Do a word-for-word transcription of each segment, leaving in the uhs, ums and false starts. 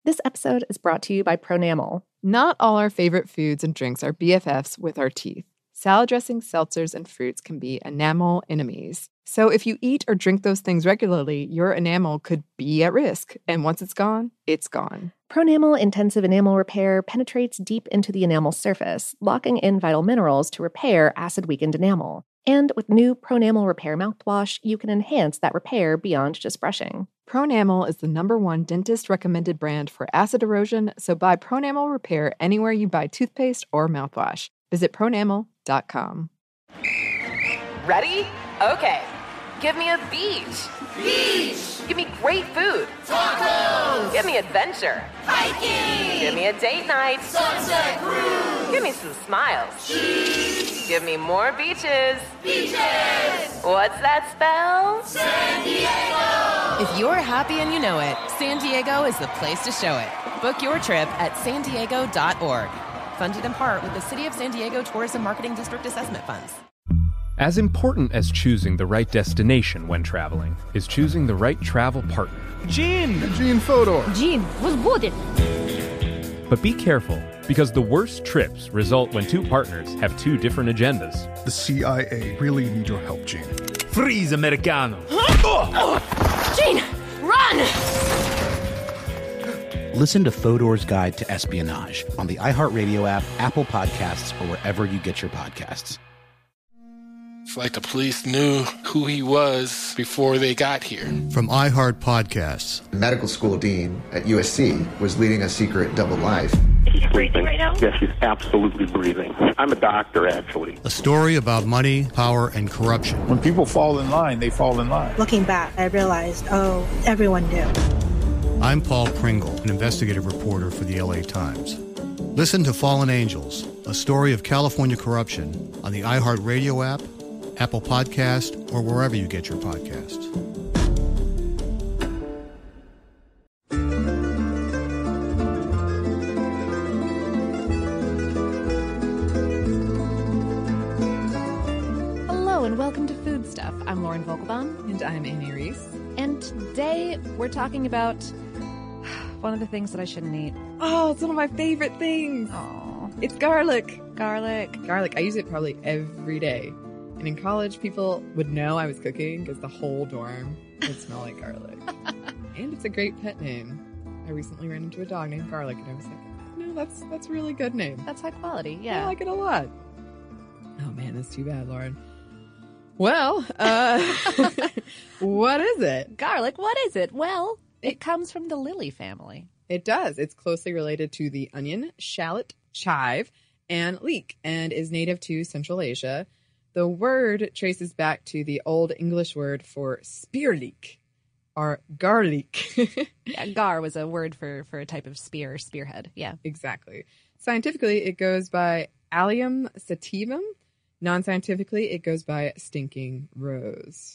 This episode is brought to you by Pronamel. Not all our favorite foods and drinks are B F Fs with our teeth. Salad dressings, seltzers, and fruits can be enamel enemies. So if you eat or drink those things regularly, your enamel could be at risk. And once it's gone, it's gone. Pronamel Intensive Enamel Repair penetrates deep into the enamel surface, locking in vital minerals to repair acid-weakened enamel. And with new Pronamel Repair mouthwash, you can enhance that repair beyond just brushing. Pronamel is the number one dentist-recommended brand for acid erosion, so buy Pronamel Repair anywhere you buy toothpaste or mouthwash. Visit pronamel dot com. Ready? Okay. Give me a beach. Beach! Give me great food. Tacos! Give me adventure. Hiking! Give me a date night. Sunset cruise! Give me some smiles. Cheese! Give me more beaches. Beaches! What's that spell? San Diego! If you're happy and you know it, San Diego is the place to show it. Book your trip at san diego dot org. Funded in part with the City of San Diego Tourism Marketing District Assessment Funds. As important as choosing the right destination when traveling is choosing the right travel partner. Gene! Gene Fodor! Gene, was good! But be careful, because the worst trips result when two partners have two different agendas. The C I A really need your help, Gene. Freeze, Americano! Gene, run! Listen to Fodor's Guide to Espionage on the iHeartRadio app, Apple Podcasts, or wherever you get your podcasts. It's like the police knew who he was before they got here. From iHeart Podcasts. The medical school dean at U S C was leading a secret double life. He's breathing right now? Yes, he's absolutely breathing. I'm a doctor, actually. A story about money, power, and corruption. When people fall in line, they fall in line. Looking back, I realized, oh, everyone knew. I'm Paul Pringle, an investigative reporter for the L A Times. Listen to Fallen Angels, a story of California corruption on the iHeartRadio app, Apple Podcast, or wherever you get your podcasts. Hello and welcome to Food Stuff. I'm Lauren Vogelbaum. And I'm Amy Reese. And today we're talking about one of the things that I shouldn't eat. Oh, it's one of my favorite things. Oh, it's garlic. Garlic. Garlic. I use it probably every day. And in college, people would know I was cooking because the whole dorm would smell like garlic. And it's a great pet name. I recently ran into a dog named Garlic, and I was like, no, that's that's a really good name. That's high quality, yeah. I like it a lot. Oh, man, that's too bad, Lauren. Well, uh, what is it? Garlic, what is it? Well, it comes from the lily family. It does. It's closely related to the onion, shallot, chive, and leek, and is native to Central Asia. The word traces back to the Old English word for spear leek, or garlic. Yeah, gar was a word for, for a type of spear, spearhead. Yeah. Exactly. Scientifically, it goes by Allium sativum. Non-scientifically, it goes by stinking rose.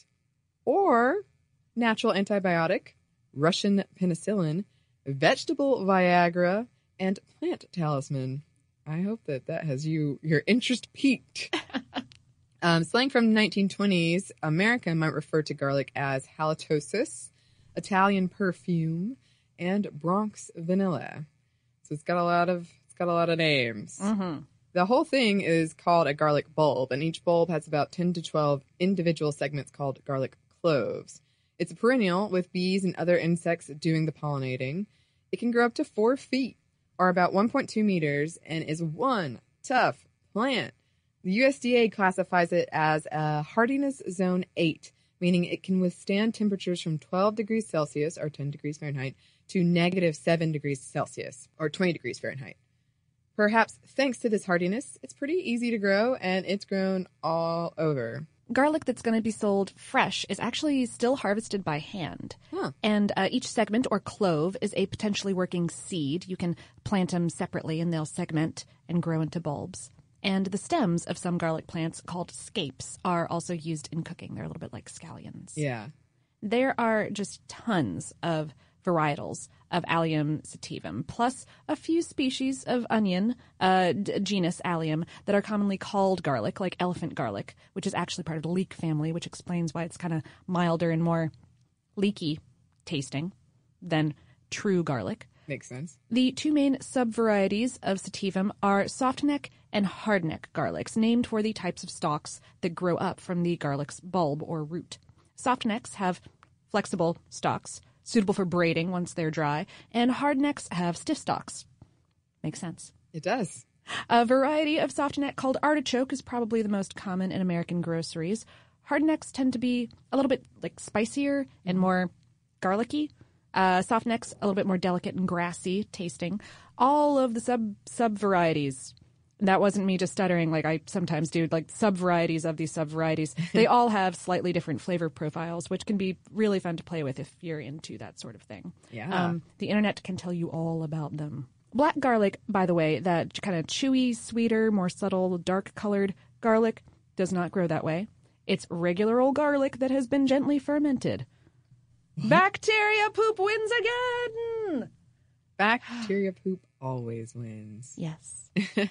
Or natural antibiotic, Russian penicillin, vegetable Viagra, and plant talisman. I hope that that has you your interest piqued. um, slang from the nineteen twenties, America might refer to garlic as halitosis, Italian perfume, and Bronx vanilla. So it's got a lot of it's got a lot of names. Mm-hmm. The whole thing is called a garlic bulb, and each bulb has about ten to twelve individual segments called garlic cloves. It's a perennial with bees and other insects doing the pollinating. It can grow up to four feet, or about one point two meters, and is one tough plant. The U S D A classifies it as a hardiness zone eight, meaning it can withstand temperatures from twelve degrees Celsius, or ten degrees Fahrenheit, to negative seven degrees Celsius, or twenty degrees Fahrenheit. Perhaps thanks to this hardiness, it's pretty easy to grow, and it's grown all over. Garlic that's going to be sold fresh is actually still harvested by hand. Huh. And uh, each segment or clove is a potentially working seed. You can plant them separately, and they'll segment and grow into bulbs. And the stems of some garlic plants, called scapes, are also used in cooking. They're a little bit like scallions. Yeah. There are just tons of varietals of Allium sativum, plus a few species of onion, uh, d- genus Allium, that are commonly called garlic, like elephant garlic, which is actually part of the leek family, which explains why it's kind of milder and more leaky tasting than true garlic. Makes sense. The two main subvarieties of sativum are softneck and hardneck garlics, named for the types of stalks that grow up from the garlic's bulb or root. Softnecks have flexible stalks, suitable for braiding once they're dry, and hardnecks have stiff stalks. Makes sense. It does. A variety of softneck called artichoke is probably the most common in American groceries. Hardnecks tend to be a little bit like spicier and more garlicky. Uh, softnecks a little bit more delicate and grassy tasting. All of the sub sub varieties. That wasn't me just stuttering like I sometimes do, like sub-varieties of these sub-varieties. They all have slightly different flavor profiles, which can be really fun to play with if you're into that sort of thing. Yeah. Um, the internet can tell you all about them. Black garlic, by the way, that kind of chewy, sweeter, more subtle, dark-colored garlic does not grow that way. It's regular old garlic that has been gently fermented. What? Bacteria poop wins again! Bacteria poop always wins. Yes.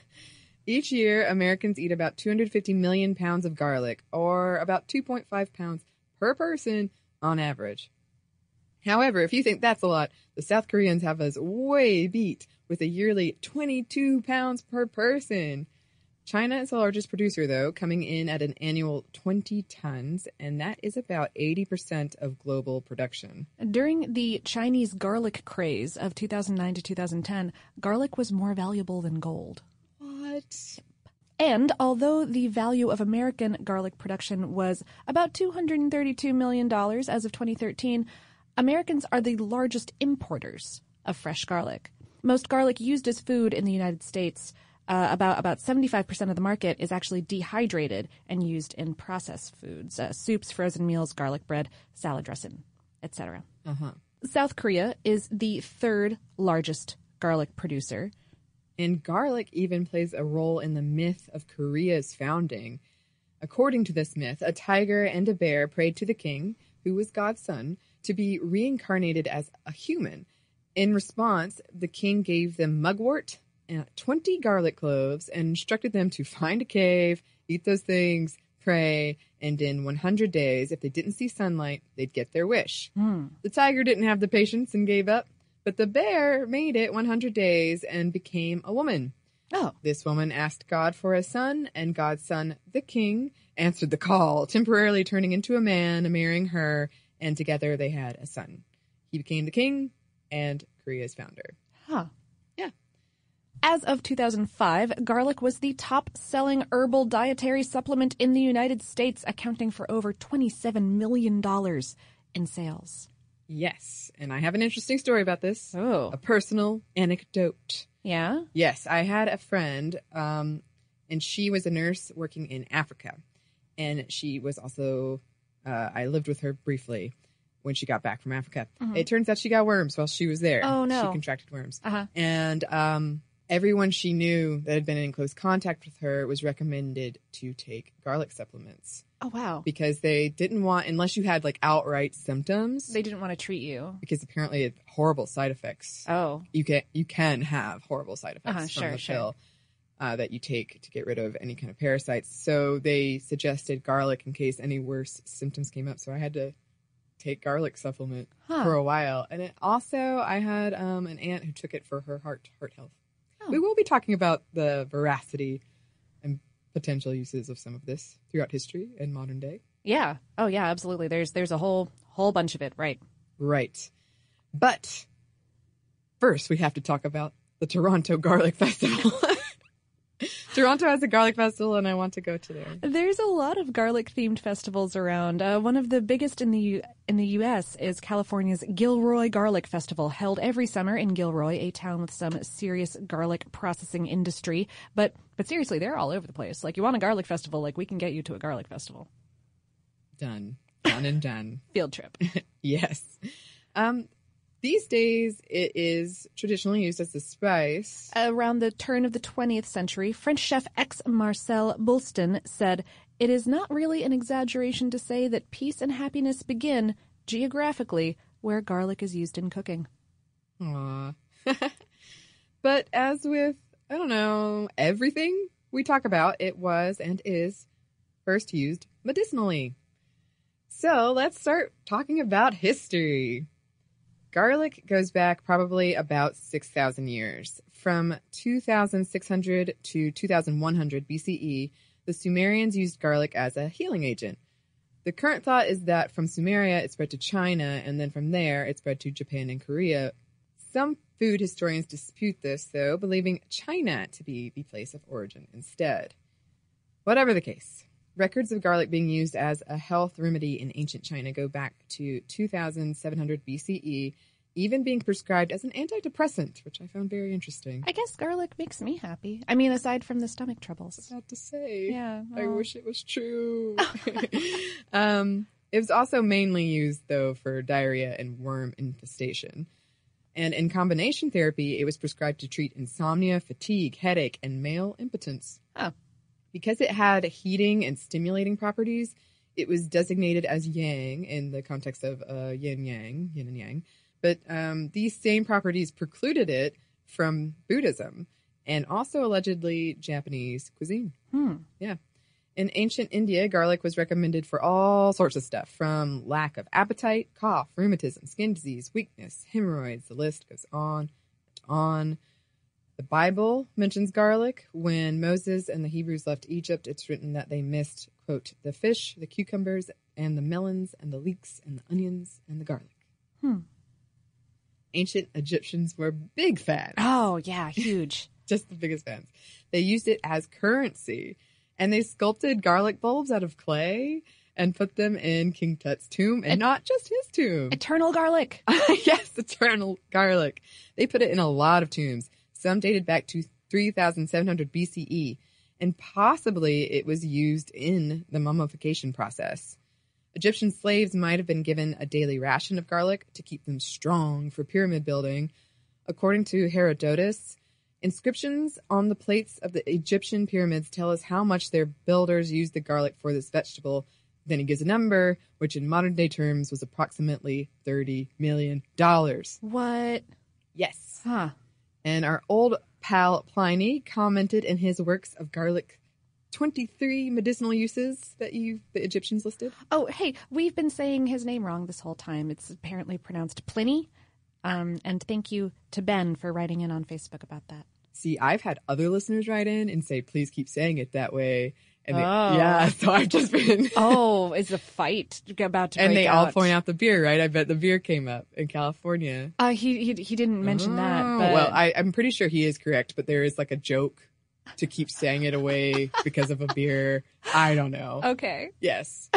Each year, Americans eat about two hundred fifty million pounds of garlic, or about two point five pounds per person on average. However, if you think that's a lot, the South Koreans have us way beat with a yearly twenty-two pounds per person. China is the largest producer, though, coming in at an annual twenty tons, and that is about eighty percent of global production. During the Chinese garlic craze of two thousand nine to two thousand ten, garlic was more valuable than gold. What? And although the value of American garlic production was about two hundred thirty-two million dollars as of twenty thirteen, Americans are the largest importers of fresh garlic. Most garlic used as food in the United States, uh, about about seventy-five percent of the market, is actually dehydrated and used in processed foods, uh, soups, frozen meals, garlic bread, salad dressing, et cetera. Uh-huh. South Korea is the third largest garlic producer. And garlic even plays a role in the myth of Korea's founding. According to this myth, a tiger and a bear prayed to the king, who was God's son, to be reincarnated as a human. In response, the king gave them mugwort and twenty garlic cloves and instructed them to find a cave, eat those things, pray, and in one hundred days, if they didn't see sunlight, they'd get their wish. Mm. The tiger didn't have the patience and gave up. But the bear made it one hundred days and became a woman. Oh. This woman asked God for a son, and God's son, the king, answered the call, temporarily turning into a man, marrying her, and together they had a son. He became the king and Korea's founder. Huh. Yeah. As of two thousand five, garlic was the top-selling herbal dietary supplement in the United States, accounting for over twenty-seven million dollars in sales. Yes, and I have an interesting story about this. Oh. A personal anecdote. Yeah? Yes, I had a friend, um, and she was a nurse working in Africa. And she was also, uh, I lived with her briefly when she got back from Africa. Mm-hmm. It turns out she got worms while she was there. Oh, no. She contracted worms. Uh-huh. And um, everyone she knew that had been in close contact with her was recommended to take garlic supplements. Oh, wow. Because they didn't want, unless you had like outright symptoms. They didn't want to treat you. Because apparently it had horrible side effects. Oh. You can, you can have horrible side effects uh-huh, from sure, the sure. pill uh, that you take to get rid of any kind of parasites. So they suggested garlic in case any worse symptoms came up. So I had to take garlic supplement huh. for a while. And it also, I had um, an aunt who took it for her heart heart health. Oh. We will be talking about the veracity and potential uses of some of this throughout history and modern day. Yeah. Oh, yeah, absolutely. There's there's a whole whole bunch of it. Right. Right. But first, we have to talk about the Toronto Garlic Festival. Toronto has a garlic festival, and I want to go to there. There's a lot of garlic-themed festivals around. Uh, one of the biggest in the U- in the U S is California's Gilroy Garlic Festival, held every summer in Gilroy, a town with some serious garlic processing industry. But but seriously, they're all over the place. Like, you want a garlic festival, like, we can get you to a garlic festival. Done. Done and done. Field trip. Yes. Um, these days, it is traditionally used as a spice. Around the turn of the twentieth century, French chef X. Marcel Boulston said, "It is not really an exaggeration to say that peace and happiness begin, geographically, where garlic is used in cooking." Aww. But as with, I don't know, everything we talk about, it was and is first used medicinally. So let's start talking about history. Garlic goes back probably about six thousand years. From two thousand six hundred to two thousand one hundred B C E, the Sumerians used garlic as a healing agent. The current thought is that from Sumeria it spread to China, and then from there it spread to Japan and Korea. Some food historians dispute this, though, believing China to be the place of origin instead. Whatever the case, records of garlic being used as a health remedy in ancient China go back to two thousand seven hundred B C E, even being prescribed as an antidepressant, which I found very interesting. I guess garlic makes me happy. I mean, aside from the stomach troubles. I was about to say. Yeah. I well. wish it was true. um, it was also mainly used, though, for diarrhea and worm infestation. And in combination therapy, it was prescribed to treat insomnia, fatigue, headache, and male impotence. Oh. Because it had heating and stimulating properties, it was designated as yang in the context of uh, yin-yang, yin and yang. But um, these same properties precluded it from Buddhism and also allegedly Japanese cuisine. Hmm. Yeah. In ancient India, garlic was recommended for all sorts of stuff, from lack of appetite, cough, rheumatism, skin disease, weakness, hemorrhoids. The list goes on and on. The Bible mentions garlic. When Moses and the Hebrews left Egypt, it's written that they missed, quote, the fish, the cucumbers, and the melons, and the leeks, and the onions, and the garlic. Hmm. Ancient Egyptians were big fans. Oh, yeah, huge. Just the biggest fans. They used it as currency. And they sculpted garlic bulbs out of clay and put them in King Tut's tomb, and Et- not just his tomb. Eternal garlic. Yes, eternal garlic. They put it in a lot of tombs. Some dated back to three thousand seven hundred B C E, and possibly it was used in the mummification process. Egyptian slaves might have been given a daily ration of garlic to keep them strong for pyramid building. According to Herodotus, inscriptions on the plates of the Egyptian pyramids tell us how much their builders used the garlic for this vegetable. Then he gives a number, which in modern day terms was approximately thirty million dollars. What? Yes. Huh. And our old pal Pliny commented in his works of garlic twenty-three medicinal uses that you the Egyptians listed. Oh, hey, we've been saying his name wrong this whole time. It's apparently pronounced Pliny. Um, and thank you to Ben for writing in on Facebook about that. See, I've had other listeners write in and say, please keep saying it that way. And oh. they, yeah, so I've just been... oh, is a fight about to break out. And they all point out the beer, right? I bet the beer came up in California. Uh, he, he he didn't mention oh, that. But... Well, I, I'm pretty sure he is correct, but there is like a joke to keep saying it away because of a beer. I don't know. Okay. Yes.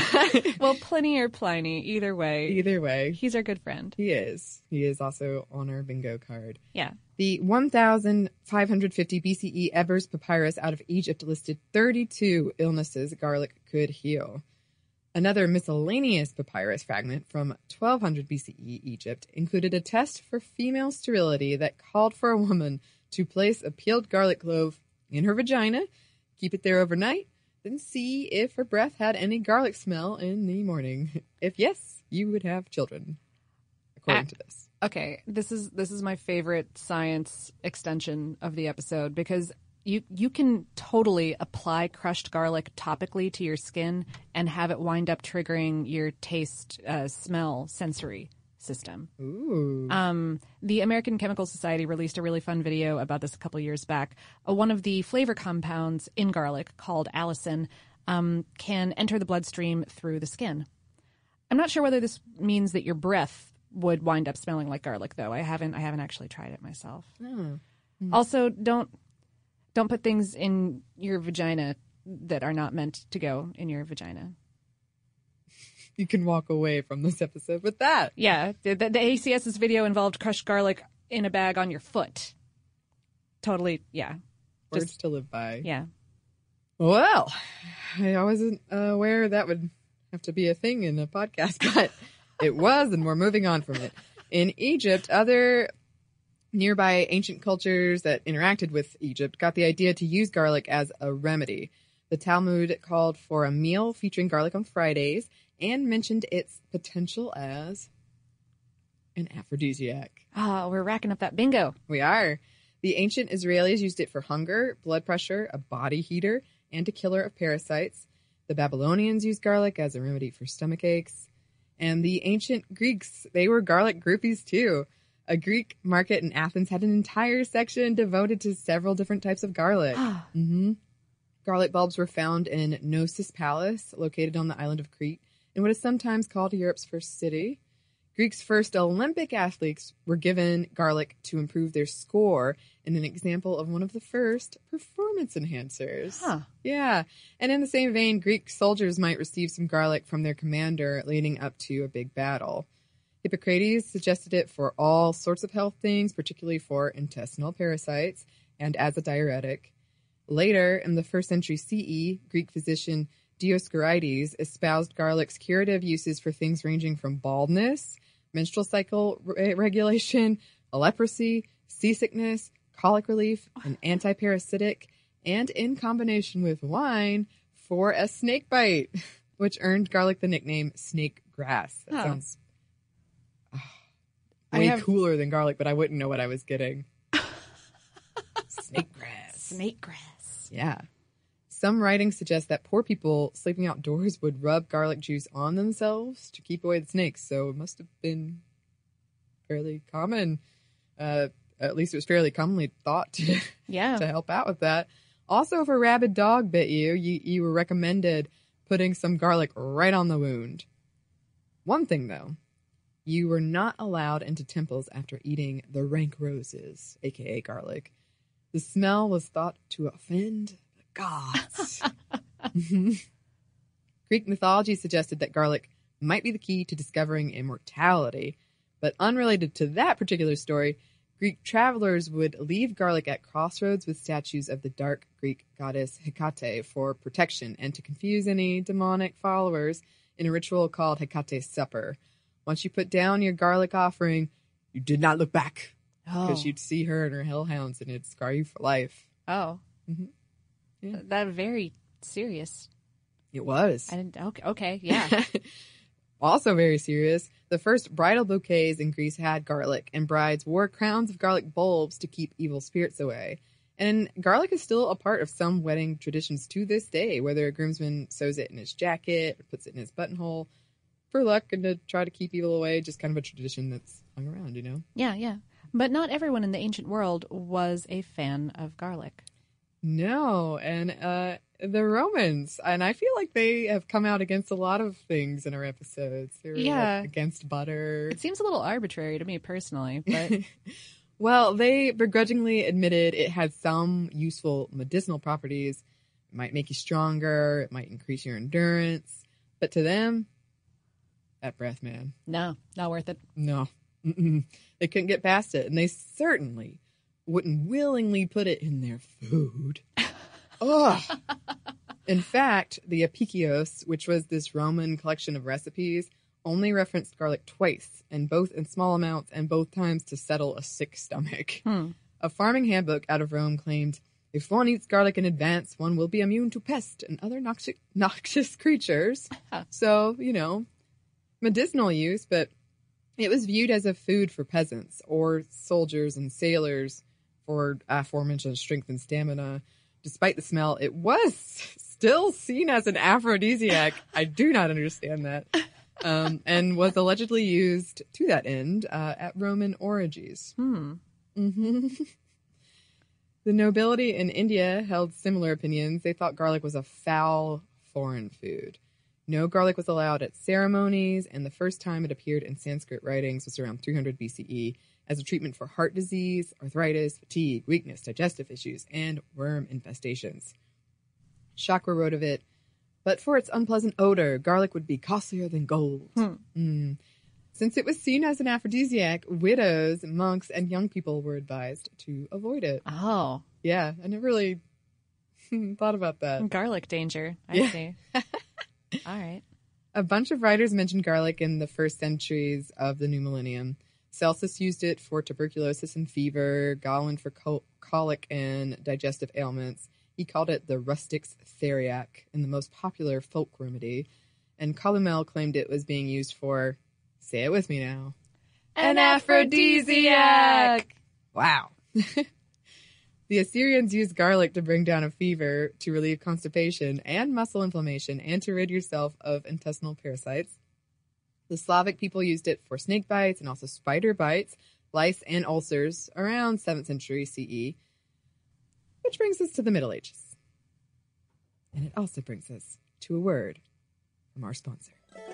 Well, Pliny or Pliny, either way. Either way. He's our good friend. He is. He is also on our bingo card. Yeah. The one thousand five hundred fifty B C E Ebers Papyrus out of Egypt listed thirty-two illnesses garlic could heal. Another miscellaneous papyrus fragment from twelve hundred B C E Egypt included a test for female sterility that called for a woman to place a peeled garlic clove in her vagina, keep it there overnight, then see if her breath had any garlic smell in the morning. If yes, you would have children, according ah. to this. Okay, this is this is my favorite science extension of the episode because you you can totally apply crushed garlic topically to your skin and have it wind up triggering your taste, uh, smell, sensory system. Ooh. Um, the American Chemical Society released a really fun video about this a couple years back. Uh, one of the flavor compounds in garlic, called allicin, um, can enter the bloodstream through the skin. I'm not sure whether this means that your breath would wind up smelling like garlic, though. I haven't I haven't actually tried it myself. Oh. Mm. Also, don't don't put things in your vagina that are not meant to go in your vagina. You can walk away from this episode with that. Yeah. The, the, the ACS's video involved crushed garlic in a bag on your foot. Totally, yeah. Words Just, to live by. Yeah. Well, I wasn't uh, aware that would have to be a thing in a podcast, but it was, and we're moving on from it. In Egypt, other nearby ancient cultures that interacted with Egypt got the idea to use garlic as a remedy. The Talmud called for a meal featuring garlic on Fridays and mentioned its potential as an aphrodisiac. Oh, we're racking up that bingo. We are. The ancient Israelis used it for hunger, blood pressure, a body heater, and a killer of parasites. The Babylonians used garlic as a remedy for stomach aches. And the ancient Greeks, they were garlic groupies too. A Greek market in Athens had an entire section devoted to several different types of garlic. mm-hmm. Garlic bulbs were found in Knossos Palace, located on the island of Crete, in what is sometimes called Europe's first city. Greeks' first Olympic athletes were given garlic to improve their score, in an example of one of the first performance enhancers. Huh. Yeah. And in the same vein, Greek soldiers might receive some garlic from their commander leading up to a big battle. Hippocrates suggested it for all sorts of health things, particularly for intestinal parasites and as a diuretic. Later, in the first century C E, Greek physician Dioscorides espoused garlic's curative uses for things ranging from baldness, menstrual cycle re- regulation, leprosy, seasickness, colic relief, and antiparasitic, and in combination with wine for a snake bite, which earned garlic the nickname snake grass. That Huh. sounds oh, I way have- cooler than garlic, but I wouldn't know what I was getting. Snake grass. Snake grass. Yeah. Some writings suggest that poor people sleeping outdoors would rub garlic juice on themselves to keep away the snakes, so it must have been fairly common. Uh, at least it was fairly commonly thought to, Yeah. to help out with that. Also, if a rabid dog bit you, you, you were recommended putting some garlic right on the wound. One thing, though, you were not allowed into temples after eating the rank roses, aka garlic. The smell was thought to offend the gods. Greek mythology suggested that garlic might be the key to discovering immortality, but unrelated to that particular story, Greek travelers would leave garlic at crossroads with statues of the dark Greek goddess Hecate for protection and to confuse any demonic followers in a ritual called Hecate's Supper. Once you put down your garlic offering, you did not look back because Oh. you'd see her and her hellhounds and it'd scar you for life. Oh. Mm-hmm. Yeah. That very serious. It was. I didn't. Okay. Okay. Yeah. Also very serious, the first bridal bouquets in Greece had garlic, and brides wore crowns of garlic bulbs to keep evil spirits away. And garlic is still a part of some wedding traditions to this day, whether a groomsman sews it in his jacket or puts it in his buttonhole for luck and to try to keep evil away. Just kind of a tradition that's hung around, you know? Yeah. Yeah. But not everyone in the ancient world was a fan of garlic. No, and uh, the Romans, and I feel like they have come out against a lot of things in our episodes. They were Yeah. like, against butter. It seems a little arbitrary to me personally, but Well, they begrudgingly admitted it had some useful medicinal properties. It might make you stronger. It might increase your endurance. But to them, that breath, man. no, not worth it. No. Mm-mm. They couldn't get past it. And they certainly wouldn't willingly put it in their food. Ugh. In fact, the Apicios, which was this Roman collection of recipes, only referenced garlic twice, and both in small amounts and both times to settle a sick stomach. Hmm. A farming handbook out of Rome claimed, if one eats garlic in advance, one will be immune to pest and other noxious, noxious creatures. So, you know, medicinal use, but it was viewed as a food for peasants or soldiers and sailors for aforementioned strength and stamina. Despite the smell, it was still seen as an aphrodisiac. I do not understand that. Um, and was allegedly used to that end uh, at Roman orgies. Hmm. Mm-hmm. The nobility in India held similar opinions. They thought garlic was a foul foreign food. No garlic was allowed at ceremonies, and the first time it appeared in Sanskrit writings was around three hundred B C E as a treatment for heart disease, arthritis, fatigue, weakness, digestive issues, and worm infestations. Chakra wrote of it, but for its unpleasant odor, garlic would be costlier than gold. Hmm. Mm. Since it was seen as an aphrodisiac, widows, monks, and young people were advised to avoid it. Oh. Yeah, I never really thought about that. Garlic danger. I Yeah. see. All right. A bunch of writers mentioned garlic in the first centuries of the new millennium. Celsus used it for tuberculosis and fever, Galen for col- colic and digestive ailments. He called it the rustic's theriac and the most popular folk remedy. And Columel claimed it was being used for, say it with me now, An aphrodisiac! Wow. The Assyrians used garlic to bring down a fever, to relieve constipation and muscle inflammation, and to rid yourself of intestinal parasites. The Slavic people used it for snake bites and also spider bites, lice, and ulcers around seventh century C E. Which brings us to the Middle Ages. And it also brings us to a word from our sponsor.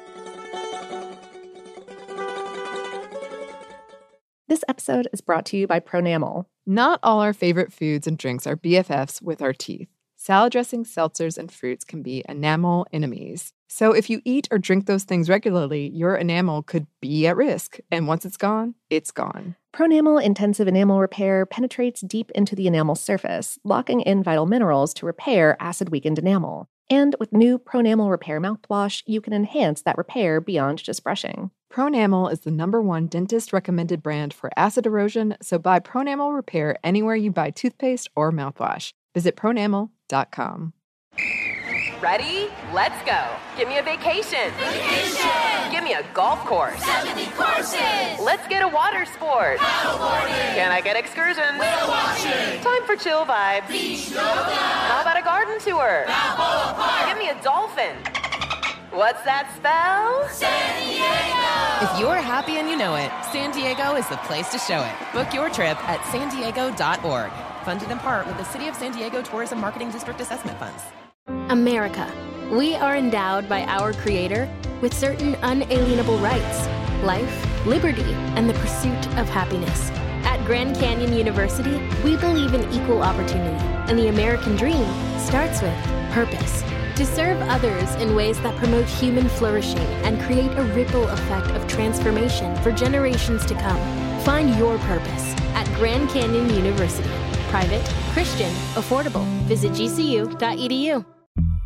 This episode is brought to you by Pronamel. Not all our favorite foods and drinks are B F Fs with our teeth. Salad dressings, seltzers, and fruits can be enamel enemies. So if you eat or drink those things regularly, your enamel could be at risk. And once it's gone, it's gone. Pronamel Intensive Enamel Repair penetrates deep into the enamel surface, locking in vital minerals to repair acid-weakened enamel. And with new Pronamel Repair mouthwash, you can enhance that repair beyond just brushing. Pronamel is the number one dentist-recommended brand for acid erosion, so buy Pronamel Repair anywhere you buy toothpaste or mouthwash. Visit pronamel dot com. Ready? Let's go. Give me a vacation. Vacation! Give me a golf course. seventy courses! Let's get a water sport. Paddleboarding! Can I get excursions? Whale watching! Time for chill vibes. Beach yoga! How about a garden tour? Balboa Park! Give me a dolphin. What's that spell? San Diego! If you're happy and you know it, San Diego is the place to show it. Book your trip at san diego dot org. Funded in part with the City of San Diego Tourism Marketing District Assessment Funds. America. We are endowed by our Creator with certain unalienable rights: life, liberty, and the pursuit of happiness. At Grand Canyon University, we believe in equal opportunity, and the American dream starts with purpose. To serve others in ways that promote human flourishing and create a ripple effect of transformation for generations to come. Find your purpose at Grand Canyon University. Private, Christian, affordable. Visit g c u dot e d u.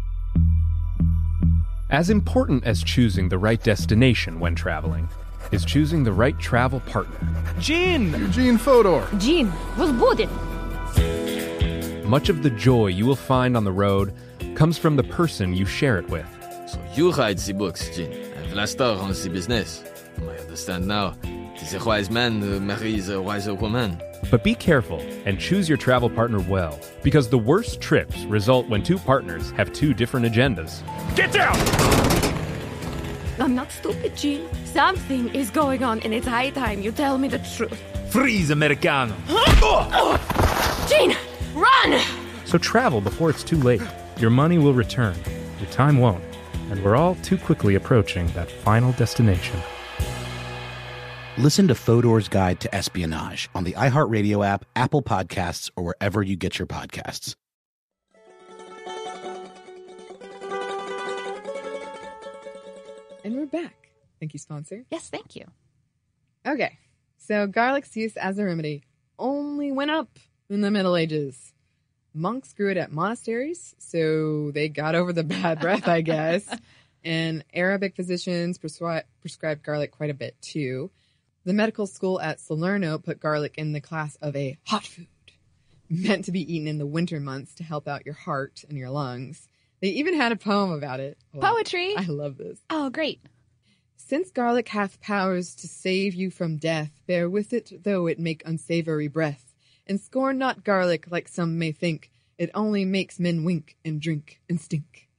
As important as choosing the right destination when traveling is choosing the right travel partner. Gene! Eugene Fodor! Gene, was будет? Much of the joy you will find on the road comes from the person you share it with. So you write the books, Gene, and Vlastar runs the business. I understand now. It is a wise man who marries a wiser woman. But be careful and choose your travel partner well, because the worst trips result when two partners have two different agendas. Get down! I'm not stupid, Gene. Something is going on, and it's high time you tell me the truth. Freeze, Americano! Gene, run! So travel before it's too late. Your money will return, your time won't, and we're all too quickly approaching that final destination. Listen to Fodor's Guide to Espionage on the iHeartRadio app, Apple Podcasts, or wherever you get your podcasts. And we're back. Thank you, sponsor. Yes, thank you. Okay, so garlic's use as a remedy only went up in the Middle Ages. Monks grew it at monasteries, so they got over the bad breath, I guess. And Arabic physicians prescri- prescribed garlic quite a bit, too. The medical school at Salerno put garlic in the class of a hot food, meant to be eaten in the winter months to help out your heart and your lungs. They even had a poem about it. Oh, Poetry! I love this. Oh, great. Since garlic hath powers to save you from death, bear with it though it make unsavory breath. And scorn not garlic like some may think. It only makes men wink and drink and stink.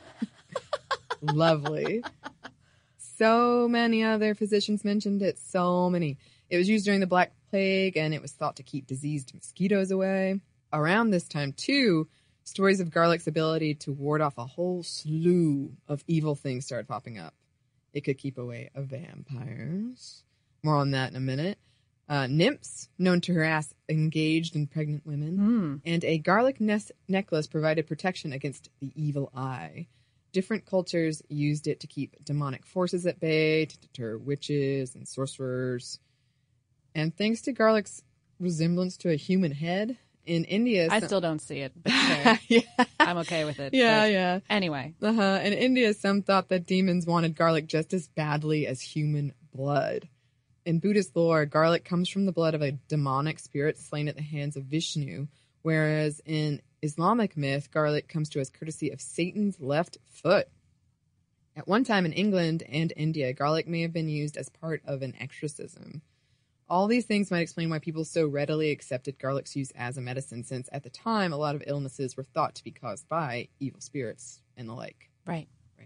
Lovely. So many other physicians mentioned it. So many. It was used during the Black Plague, and it was thought to keep diseased mosquitoes away. Around this time, too, stories of garlic's ability to ward off a whole slew of evil things started popping up. It could keep away vampires. More on that in a minute. Uh, nymphs, known to harass engaged and pregnant women. Mm. And a garlic ne- necklace provided protection against the evil eye. Different cultures used it to keep demonic forces at bay, to deter witches and sorcerers. And thanks to garlic's resemblance to a human head, in India... I some- still don't see it, but sure. yeah. I'm okay with it. Yeah, but yeah. Anyway. Uh-huh. In India, some thought that demons wanted garlic just as badly as human blood. In Buddhist lore, garlic comes from the blood of a demonic spirit slain at the hands of Vishnu, whereas in Islamic myth, garlic comes to us courtesy of Satan's left foot. At one time in England and India, garlic may have been used as part of an exorcism. All these things might explain why people so readily accepted garlic's use as a medicine, since at the time, a lot of illnesses were thought to be caused by evil spirits and the like. Right. Right.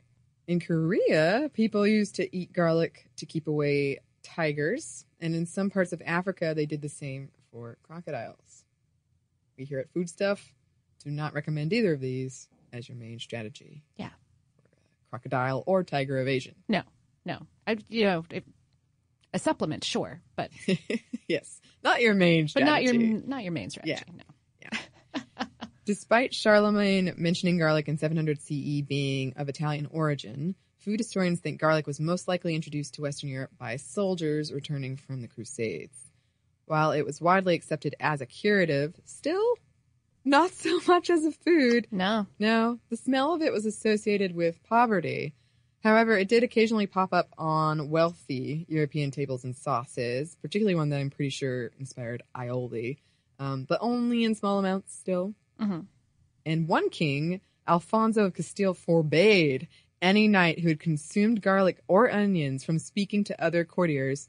In Korea, people used to eat garlic to keep away tigers. And in some parts of Africa, they did the same for crocodiles. We here at Food Stuff do not recommend either of these as your main strategy. Yeah. For crocodile or tiger evasion. No, no. I, you know, if, a supplement, sure, but yes, not your main strategy. But not your not your main strategy. Yeah. No. Yeah. Despite Charlemagne mentioning garlic in seven hundred C E being of Italian origin, food historians think garlic was most likely introduced to Western Europe by soldiers returning from the Crusades. While it was widely accepted as a curative, still not so much as a food. No. No, the smell of it was associated with poverty. However, it did occasionally pop up on wealthy European tables and sauces, particularly one that I'm pretty sure inspired aioli, um, but only in small amounts still. Mm-hmm. And one king, Alfonso of Castile, forbade any knight who had consumed garlic or onions from speaking to other courtiers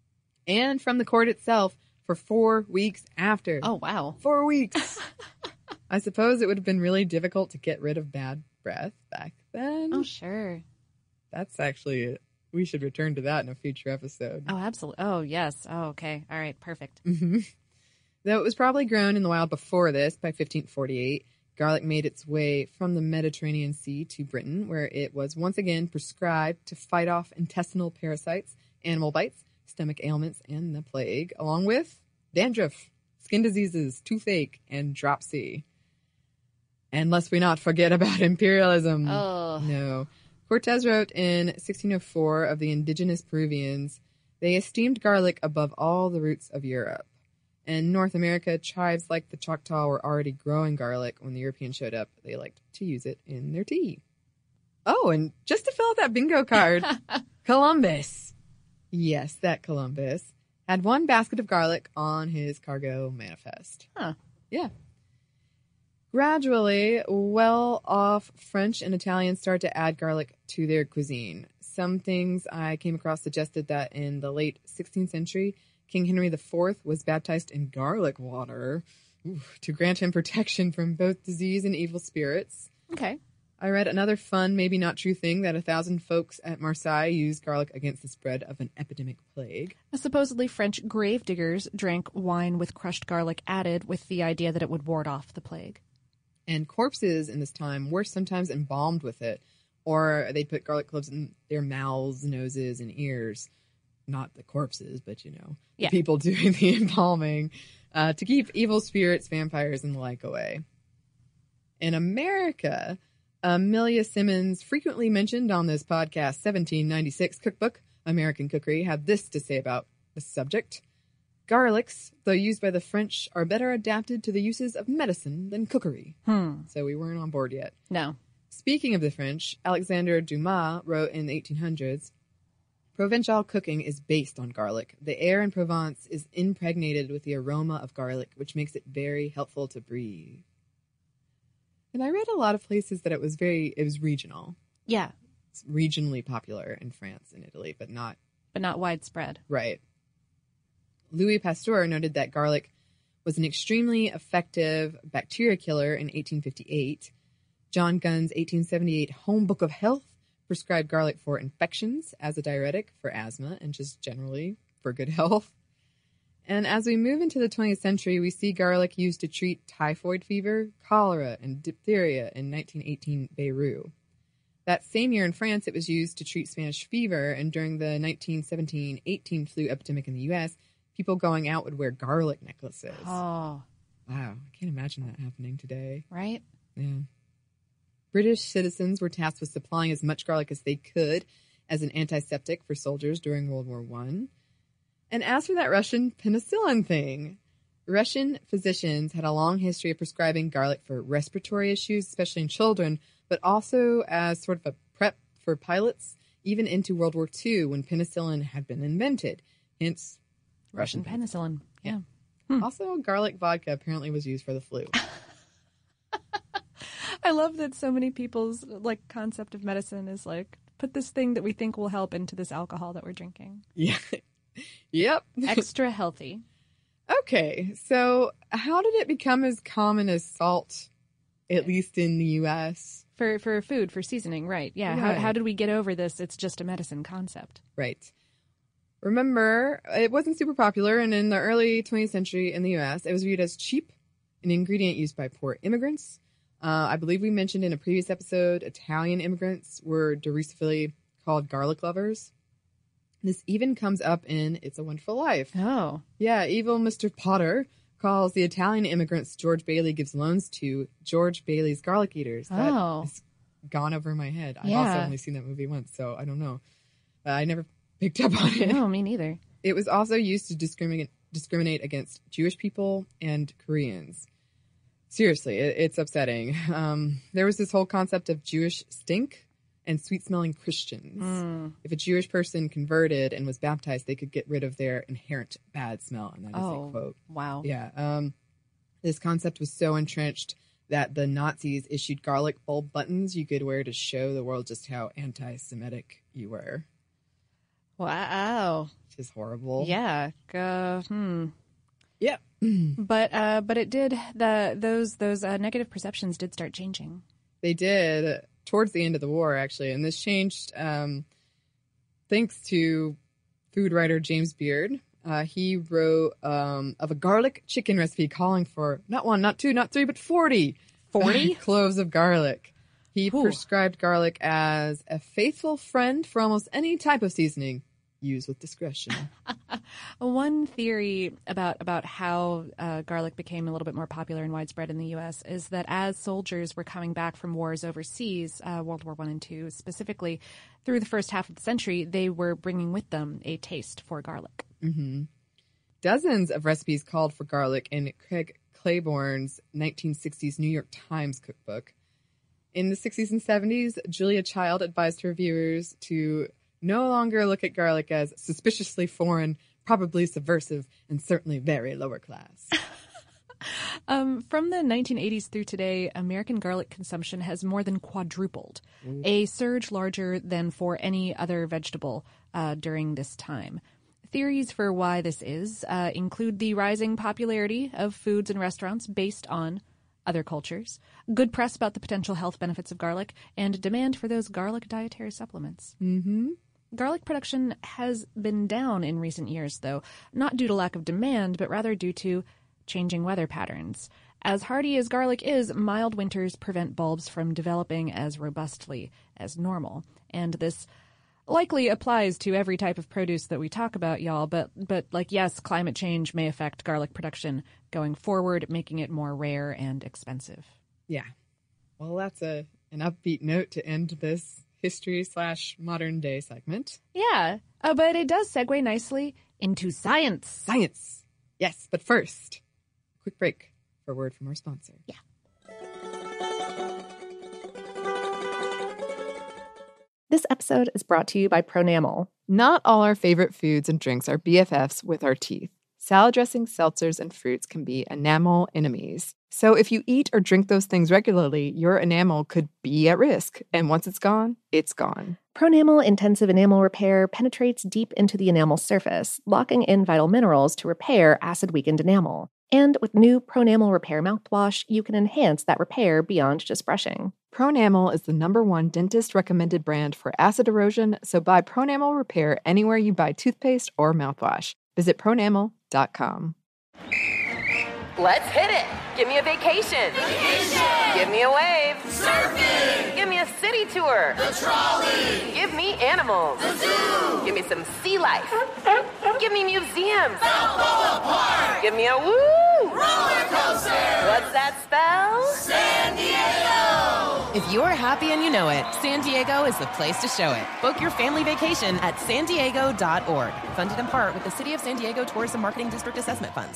and from the court itself for four weeks after. Oh, wow. Four weeks. I suppose it would have been really difficult to get rid of bad breath back then. Oh, sure. That's actually, we should return to that in a future episode. Oh, absolutely. Oh, yes. Oh, okay. All right. Perfect. Mm-hmm. Though it was probably grown in the wild before this, by fifteen forty-eight, garlic made its way from the Mediterranean Sea to Britain, where it was once again prescribed to fight off intestinal parasites, animal bites, stomach ailments, and the plague, along with dandruff, skin diseases, toothache, and dropsy. And lest we not forget about imperialism. Oh. No. Cortez wrote in sixteen oh four of the indigenous Peruvians, they esteemed garlic above all the roots of Europe. In North America, tribes like the Choctaw were already growing garlic. When the Europeans showed up, they liked to use it in their tea. Oh, and just to fill out that bingo card, Columbus. Yes, that Columbus had one basket of garlic on his cargo manifest. Huh. Yeah. Gradually, well-off French and Italians started to add garlic to their cuisine. Some things I came across suggested that in the late sixteenth century, King Henry the Fourth was baptized in garlic water ooh, to grant him protection from both disease and evil spirits. Okay. I read another fun, maybe not true thing, that a thousand folks at Marseille used garlic against the spread of an epidemic plague. Supposedly, French gravediggers drank wine with crushed garlic added with the idea that it would ward off the plague. And corpses in this time were sometimes embalmed with it, or they'd put garlic cloves in their mouths, noses, and ears. Not the corpses, but, you know, yeah. the people doing the embalming, uh, to keep evil spirits, vampires, and the like away. In America, Amelia Simmons, frequently mentioned on this podcast seventeen ninety-six cookbook, American Cookery, had this to say about the subject. Garlics, though used by the French, are better adapted to the uses of medicine than cookery. Hmm. So we weren't on board yet. No. Speaking of the French, Alexandre Dumas wrote in the eighteen hundreds, Provençal cooking is based on garlic. The air in Provence is impregnated with the aroma of garlic, which makes it very helpful to breathe. And I read a lot of places that it was very, it was regional. Yeah. It's regionally popular in France and Italy, but not... But not widespread. Right. Louis Pasteur noted that garlic was an extremely effective bacteria killer in eighteen fifty-eight. John Gunn's eighteen seventy-eight Home Book of Health prescribed garlic for infections as a diuretic for asthma and just generally for good health. And as we move into the twentieth century, we see garlic used to treat typhoid fever, cholera, and diphtheria in nineteen eighteen Beirut. That same year in France, it was used to treat Spanish fever, and during the nineteen seventeen eighteen flu epidemic in the U S, people going out would wear garlic necklaces. Oh. Wow, I can't imagine that happening today. Right? Yeah. British citizens were tasked with supplying as much garlic as they could as an antiseptic for soldiers during World War One. And as for that Russian penicillin thing, Russian physicians had a long history of prescribing garlic for respiratory issues, especially in children, but also as sort of a prep for pilots, even into World War Two when penicillin had been invented. Hence, Russian, Russian penicillin. Yeah. Hmm. Also, garlic vodka apparently was used for the flu. I love that so many people's like concept of medicine is like, put this thing that we think will help into this alcohol that we're drinking. Yeah. Yep. Extra healthy. Okay. So how did it become as common as salt, at least in the U S? For for food, for seasoning, right. Yeah. Right. How, how did we get over this? It's just a medicine concept. Right. Remember, it wasn't super popular, and in the early twentieth century in the U S, it was viewed as cheap, an ingredient used by poor immigrants. Uh, I believe we mentioned in a previous episode, Italian immigrants were derisively called garlic lovers. This even comes up in It's a Wonderful Life. Oh. Yeah, evil Mister Potter calls the Italian immigrants George Bailey gives loans to George Bailey's garlic eaters. That Oh. has gone over my head. I've Yeah. also only seen that movie once, so I don't know. Uh, I never picked up on it. No, me neither. It was also used to discriminate discriminate against Jewish people and Koreans. Seriously, it, it's upsetting. Um, there was this whole concept of Jewish stink and sweet-smelling Christians. Mm. If a Jewish person converted and was baptized, they could get rid of their inherent bad smell. And that is Oh, a quote. wow. Yeah. Um, this concept was so entrenched that the Nazis issued garlic bulb buttons you could wear to show the world just how anti-Semitic you were. Wow. Which is horrible. Yeah. Uh, hmm. Yeah. But uh, but it did the those those uh, negative perceptions did start changing. They did towards the end of the war, actually, and this changed um, thanks to food writer James Beard. Uh, he wrote um, of a garlic chicken recipe calling for not one, not two, not three, but forty, forty cloves of garlic. He Ooh. prescribed garlic as a faithful friend for almost any type of seasoning. Use with discretion. One theory about about how uh, garlic became a little bit more popular and widespread in the U S is that as soldiers were coming back from wars overseas, uh, World War One and Two specifically, through the first half of the century, they were bringing with them a taste for garlic. Mm-hmm. Dozens of recipes called for garlic in Craig Claiborne's nineteen sixties New York Times cookbook. In the sixties and seventies, Julia Child advised her viewers to no longer look at garlic as suspiciously foreign, probably subversive, and certainly very lower class. Um, from the nineteen eighties through today, American garlic consumption has more than quadrupled, Mm. a surge larger than for any other vegetable uh, during this time. Theories for why this is uh, include the rising popularity of foods and restaurants based on other cultures, good press about the potential health benefits of garlic, and demand for those garlic dietary supplements. Mm-hmm. Garlic production has been down in recent years, though, not due to lack of demand, but rather due to changing weather patterns. As hardy as garlic is, mild winters prevent bulbs from developing as robustly as normal. And this likely applies to every type of produce that we talk about, y'all, but, but like, yes, climate change may affect garlic production going forward, making it more rare and expensive. Yeah. Well, that's a an upbeat note to end this history slash modern day segment. Yeah, uh, but it does segue nicely into science. Science. Yes, but first, a quick break for a word from our sponsor. Yeah. This episode is brought to you by Pronamel. Not all our favorite foods and drinks are B F Fs with our teeth. Salad dressings, seltzers, and fruits can be enamel enemies. So if you eat or drink those things regularly, your enamel could be at risk. And once it's gone, it's gone. Pronamel Intensive Enamel Repair penetrates deep into the enamel surface, locking in vital minerals to repair acid-weakened enamel. And with new Pronamel Repair mouthwash, you can enhance that repair beyond just brushing. Pronamel is the number one dentist-recommended brand for acid erosion, so buy Pronamel Repair anywhere you buy toothpaste or mouthwash. Visit pronamel dot com. Let's hit it. Give me a vacation. Vacation. Give me a wave. Surfing. Give me a city tour. The trolley. Give me animals. The zoo. Give me some sea life. Give me museums. Balboa Park. Give me a woo. Roller coaster. What's that spell? San Diego. If you're happy and you know it, San Diego is the place to show it. Book your family vacation at san diego dot org. Funded in part with the City of San Diego Tourism Marketing District Assessment Funds.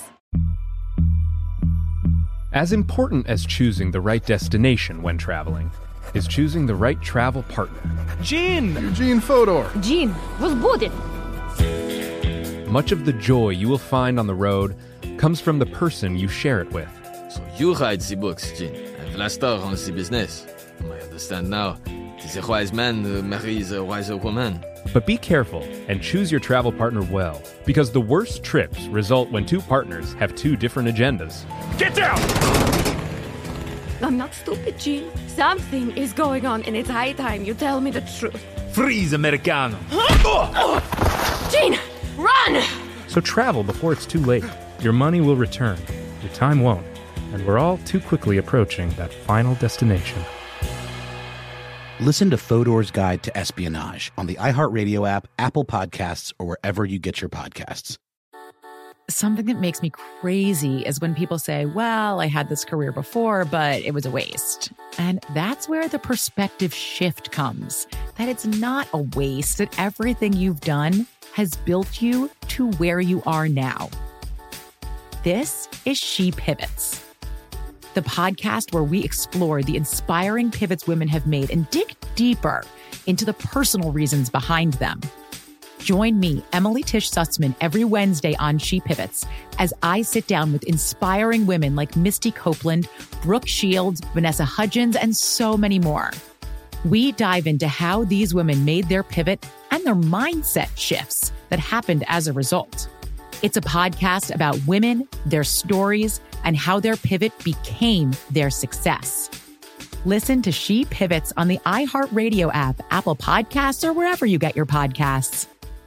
As important as choosing the right destination when traveling is choosing the right travel partner. Gene! Eugene Fodor. Gene, was booted. Much of the joy you will find on the road comes from the person you share it with. So you write the books, Gene, and Vlastar runs the business. I understand now. It is a wise man who marries a wiser woman. But be careful and choose your travel partner well, because the worst trips result when two partners have two different agendas. Get down! I'm not stupid, Jean. Something is going on, and it's high time you tell me the truth. Freeze, Americano! Jean, run! So travel before it's too late. Your money will return, your time won't, and we're all too quickly approaching that final destination. Listen to Fodor's Guide to Espionage on the iHeartRadio app, Apple Podcasts, or wherever you get your podcasts. Something that makes me crazy is when people say, well, I had this career before, but it was a waste. And that's where the perspective shift comes, that it's not a waste, that everything you've done has built you to where you are now. This is She Pivots, the podcast where we explore the inspiring pivots women have made and dig deeper into the personal reasons behind them. Join me, Emily Tish Sussman, every Wednesday on She Pivots as I sit down with inspiring women like Misty Copeland, Brooke Shields, Vanessa Hudgens, and so many more. We dive into how these women made their pivot and their mindset shifts that happened as a result. It's a podcast about women, their stories, and how their pivot became their success. Listen to She Pivots on the iHeartRadio app, Apple Podcasts, or wherever you get your podcasts.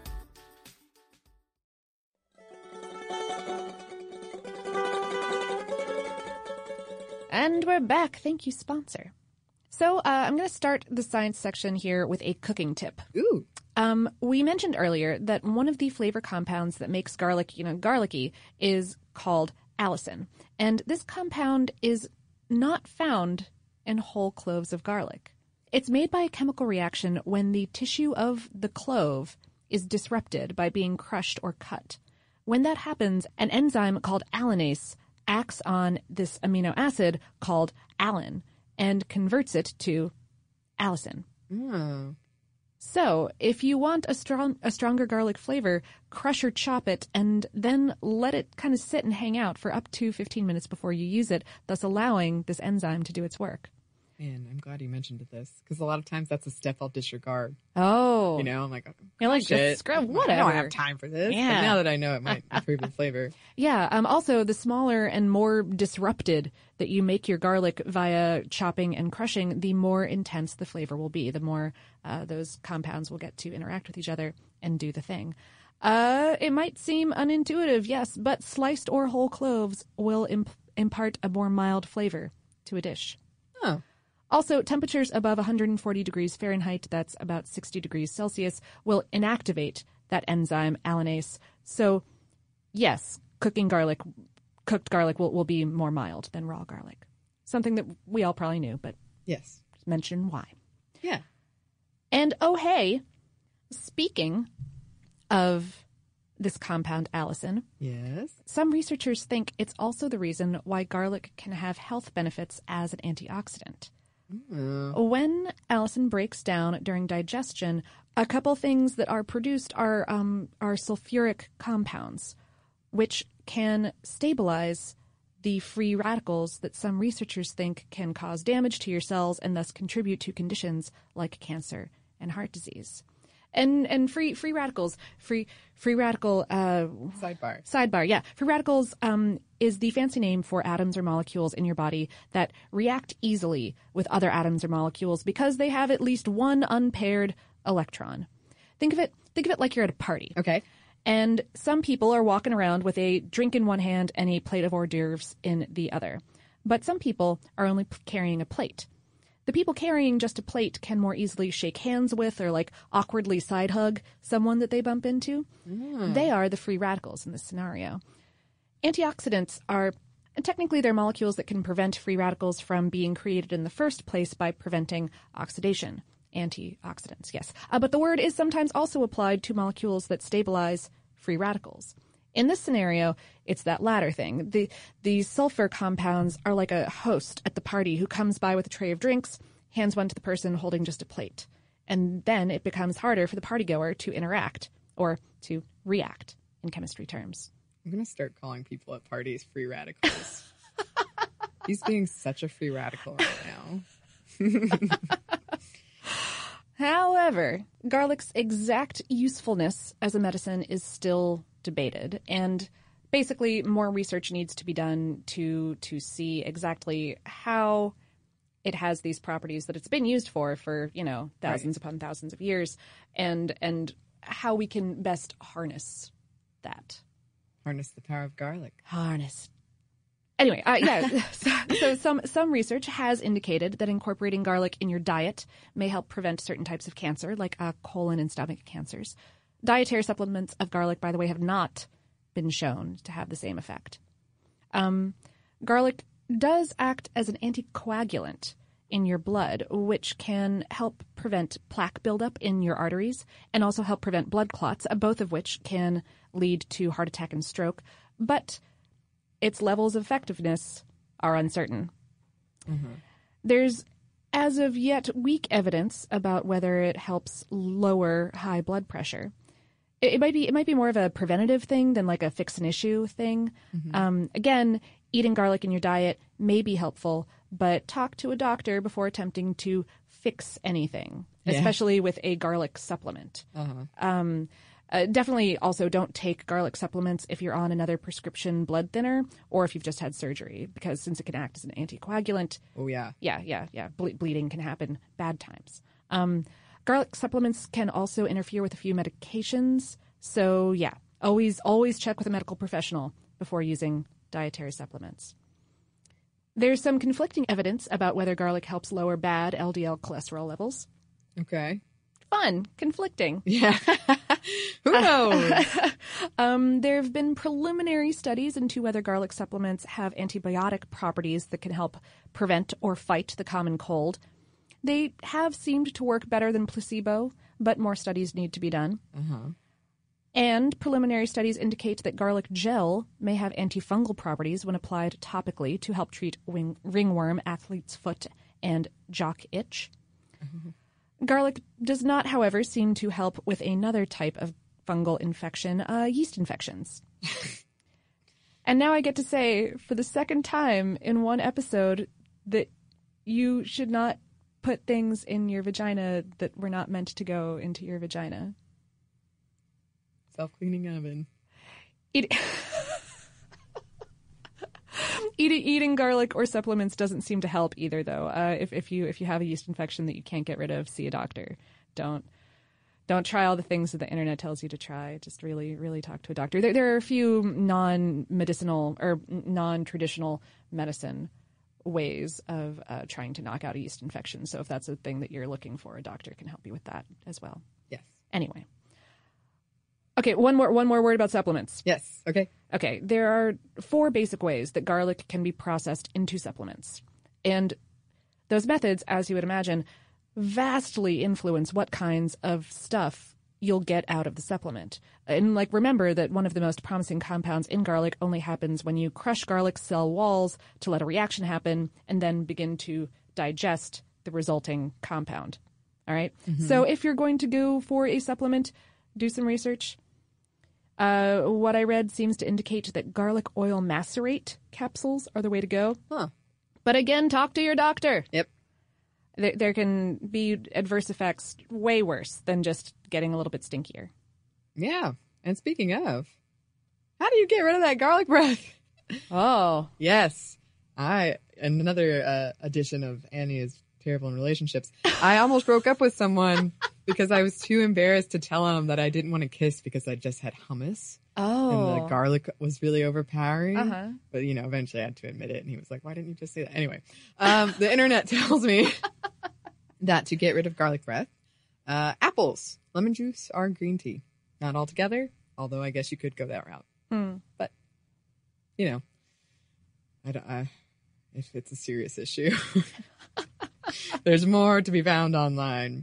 And we're back. Thank you, sponsor. So uh, I'm going to start the science section here with a cooking tip. Ooh. Um, we mentioned earlier that one of the flavor compounds that makes garlic, you know, garlicky is called allicin. And this compound is not found in whole cloves of garlic. It's made by a chemical reaction when the tissue of the clove is disrupted by being crushed or cut. When that happens, an enzyme called allinase acts on this amino acid called allin and converts it to allicin. Oh. So, if you want a strong, a stronger garlic flavor, crush or chop it and then let it kind of sit and hang out for up to fifteen minutes before you use it, thus allowing this enzyme to do its work. Man, I'm glad you mentioned this because a lot of times that's a step I'll disregard. Oh. You know, I'm like, oh, You're like, shit. just scrub, whatever. I don't have time for this. Yeah. But now that I know it might improve the flavor. Yeah. Um, also, the smaller and more disrupted that you make your garlic via chopping and crushing, the more intense the flavor will be. The more uh, those compounds will get to interact with each other and do the thing. Uh, it might seem unintuitive, yes, but sliced or whole cloves will imp- impart a more mild flavor to a dish. Oh. Also, temperatures above one hundred forty degrees Fahrenheit, that's about sixty degrees Celsius, will inactivate that enzyme allinase. So, yes, cooking garlic, cooked garlic will, will be more mild than raw garlic. Something that we all probably knew, but yes, mention why. Yeah. And oh, hey, speaking of this compound allicin, yes, some researchers think it's also the reason why garlic can have health benefits as an antioxidant. Mm. When allicin breaks down during digestion, a couple things that are produced are um, are sulfuric compounds, which can stabilize the free radicals that some researchers think can cause damage to your cells and thus contribute to conditions like cancer and heart disease. And and free free radicals, free free radical uh, sidebar sidebar, yeah. Free radicals um, is the fancy name for atoms or molecules in your body that react easily with other atoms or molecules because they have at least one unpaired electron. Think of it think of it like you're at a party. Okay. And some people are walking around with a drink in one hand and a plate of hors d'oeuvres in the other. But some people are only p- carrying a plate. The people carrying just a plate can more easily shake hands with or like awkwardly side hug someone that they bump into. Mm. They are the free radicals in this scenario. Antioxidants are, technically they're molecules that can prevent free radicals from being created in the first place by preventing oxidation. Antioxidants, yes. Uh, but the word is sometimes also applied to molecules that stabilize free radicals. In this scenario, it's that latter thing. The These sulfur compounds are like a host at the party who comes by with a tray of drinks, hands one to the person holding just a plate. And then it becomes harder for the partygoer to interact, or to react in chemistry terms. I'm going to start calling people at parties free radicals. He's being such a free radical right now. However, garlic's exact usefulness as a medicine is still debated, and basically, more research needs to be done to to see exactly how it has these properties that it's been used for for, you know, thousands right. upon thousands of years, and and how we can best harness that. Harness the power of garlic. Harness. Anyway, uh, yeah, so, so some some research has indicated that incorporating garlic in your diet may help prevent certain types of cancer, like uh, colon and stomach cancers. Dietary supplements of garlic, by the way, have not been shown to have the same effect. Um, garlic does act as an anticoagulant in your blood, which can help prevent plaque buildup in your arteries and also help prevent blood clots, both of which can lead to heart attack and stroke. But its levels of effectiveness are uncertain. Mm-hmm. There's, as of yet, weak evidence about whether it helps lower high blood pressure. It, it might be it might be more of a preventative thing than like a fix an issue thing. Mm-hmm. Um, again, eating garlic in your diet may be helpful, but talk to a doctor before attempting to fix anything, yeah. especially with a garlic supplement. Uh-huh. Um, Uh, definitely also don't take garlic supplements if you're on another prescription blood thinner or if you've just had surgery, because since it can act as an anticoagulant. Oh, yeah. Yeah, yeah, yeah. Ble- bleeding can happen bad times. Um, garlic supplements can also interfere with a few medications. So, yeah, always, always check with a medical professional before using dietary supplements. There's some conflicting evidence about whether garlic helps lower bad L D L cholesterol levels. Okay. Fun. Conflicting. Yeah. Who knows? um, there have been preliminary studies into whether garlic supplements have antibiotic properties that can help prevent or fight the common cold. They have seemed to work better than placebo, but more studies need to be done. Uh-huh. And preliminary studies indicate that garlic gel may have antifungal properties when applied topically to help treat wing- ringworm, athlete's foot, and jock itch. Uh-huh. Garlic does not, however, seem to help with another type of fungal infection, uh, yeast infections. And now I get to say, for the second time in one episode, that you should not put things in your vagina that were not meant to go into your vagina. Self-cleaning oven. It... Eating, eating garlic or supplements doesn't seem to help either, though. Uh, if, if you if you have a yeast infection that you can't get rid of, see a doctor. Don't don't try all the things that the internet tells you to try. Just really, really talk to a doctor. There, there are a few non-medicinal or non-traditional medicine ways of uh, trying to knock out a yeast infection. So if that's a thing that you're looking for, a doctor can help you with that as well. Yes. Anyway. Okay, one more one more word about supplements. Yes, okay. Okay, there are four basic ways that garlic can be processed into supplements. And those methods, as you would imagine, vastly influence what kinds of stuff you'll get out of the supplement. And, like, remember that one of the most promising compounds in garlic only happens when you crush garlic cell walls to let a reaction happen and then begin to digest the resulting compound. All right? Mm-hmm. So if you're going to go for a supplement, do some research. Uh, what I read seems to indicate that garlic oil macerate capsules are the way to go. Huh. But again, talk to your doctor. Yep. There, there can be adverse effects way worse than just getting a little bit stinkier. Yeah. And speaking of, how do you get rid of that garlic breath? Oh. Yes. I, and another uh, addition of Annie is terrible in relationships. I almost broke up with someone because I was too embarrassed to tell him that I didn't want to kiss because I just had hummus. Oh. And the garlic was really overpowering. Uh-huh. But, you know, eventually I had to admit it. And he was like, why didn't you just say that? Anyway, um, the internet tells me that to get rid of garlic breath, uh, apples, lemon juice, or green tea. Not all together, although I guess you could go that route. Hmm. But, you know, I don't, uh, if it's a serious issue, there's more to be found online.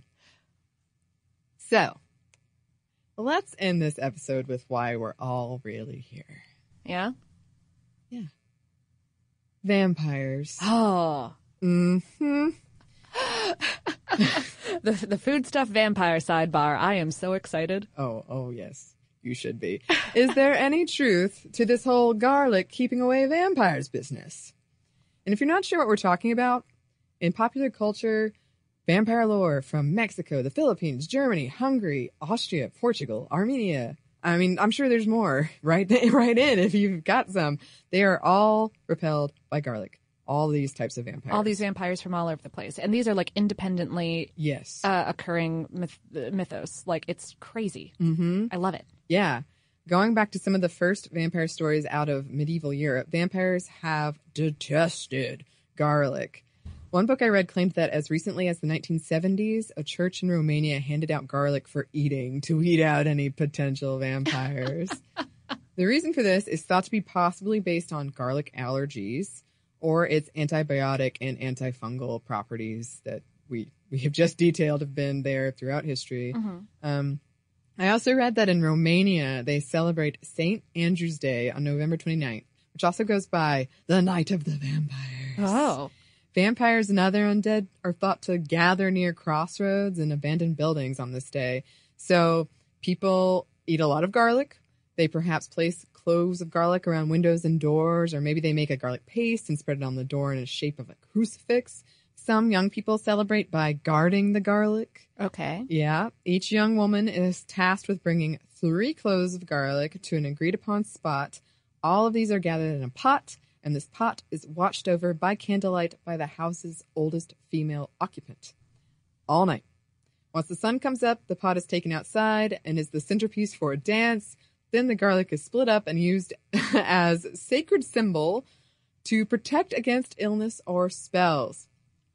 So, let's end this episode with why we're all really here. Yeah? Yeah. Vampires. Oh. Mm-hmm. the the food stuff vampire sidebar. I am so excited. Oh, oh yes. You should be. Is there any truth to this whole garlic keeping away vampires business? And if you're not sure what we're talking about, in popular culture, vampire lore from Mexico, the Philippines, Germany, Hungary, Austria, Portugal, Armenia, I mean, I'm sure there's more. Right, right in if you've got some. They are all repelled by garlic. All these types of vampires. All these vampires from all over the place. And these are like independently yes. uh, occurring myth- mythos. Like, it's crazy. Mm-hmm. I love it. Yeah. Going back to some of the first vampire stories out of medieval Europe, vampires have detested garlic. One book I read claimed that as recently as the nineteen seventies, a church in Romania handed out garlic for eating to weed out any potential vampires. The reason for this is thought to be possibly based on garlic allergies or its antibiotic and antifungal properties that we, we have just detailed have been there throughout history. Mm-hmm. Um, I also read that in Romania, they celebrate Saint Andrew's Day on November twenty-ninth, which also goes by the Night of the Vampires. Oh. Vampires and other undead are thought to gather near crossroads and abandoned buildings on this day. So people eat a lot of garlic. They perhaps place cloves of garlic around windows and doors, or maybe they make a garlic paste and spread it on the door in the shape of a crucifix. Some young people celebrate by guarding the garlic. Okay. Yeah. Each young woman is tasked with bringing three cloves of garlic to an agreed upon spot. All of these are gathered in a pot, and this pot is watched over by candlelight by the house's oldest female occupant. All night. Once the sun comes up, the pot is taken outside and is the centerpiece for a dance. Then the garlic is split up and used as sacred symbol to protect against illness or spells.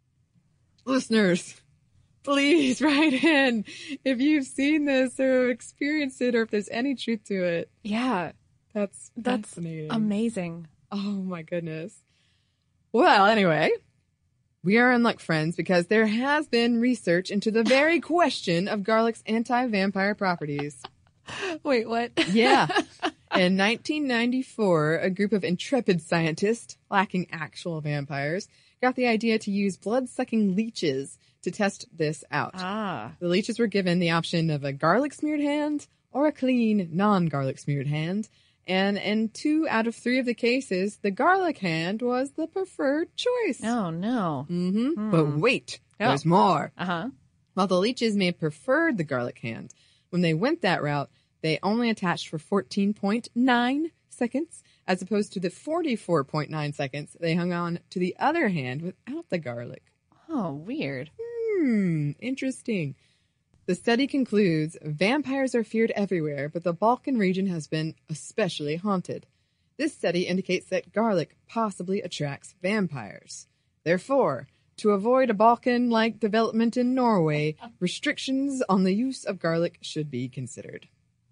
Listeners, please write in if you've seen this or experienced it or if there's any truth to it. Yeah. That's, That's fascinating. Amazing. Oh my goodness. Well, anyway, we are in luck, friends, because there has been research into the very question of garlic's anti-vampire properties. Wait, what? Yeah. In nineteen ninety-four, a group of intrepid scientists, lacking actual vampires, got the idea to use blood-sucking leeches to test this out. Ah. The leeches were given the option of a garlic-smeared hand or a clean, non-garlic-smeared hand. And in two out of three of the cases, the garlic hand was the preferred choice. Oh, no. Mm-hmm. Hmm. But wait, Oh. there's more. Uh-huh. While the leeches may have preferred the garlic hand, when they went that route, they only attached for fourteen point nine seconds, as opposed to the forty-four point nine seconds they hung on to the other hand without the garlic. Oh, weird. Hmm, interesting. The study concludes vampires are feared everywhere, but the Balkan region has been especially haunted. This study indicates that garlic possibly attracts vampires. Therefore, to avoid a Balkan-like development in Norway, restrictions on the use of garlic should be considered.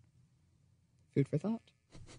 Food for thought.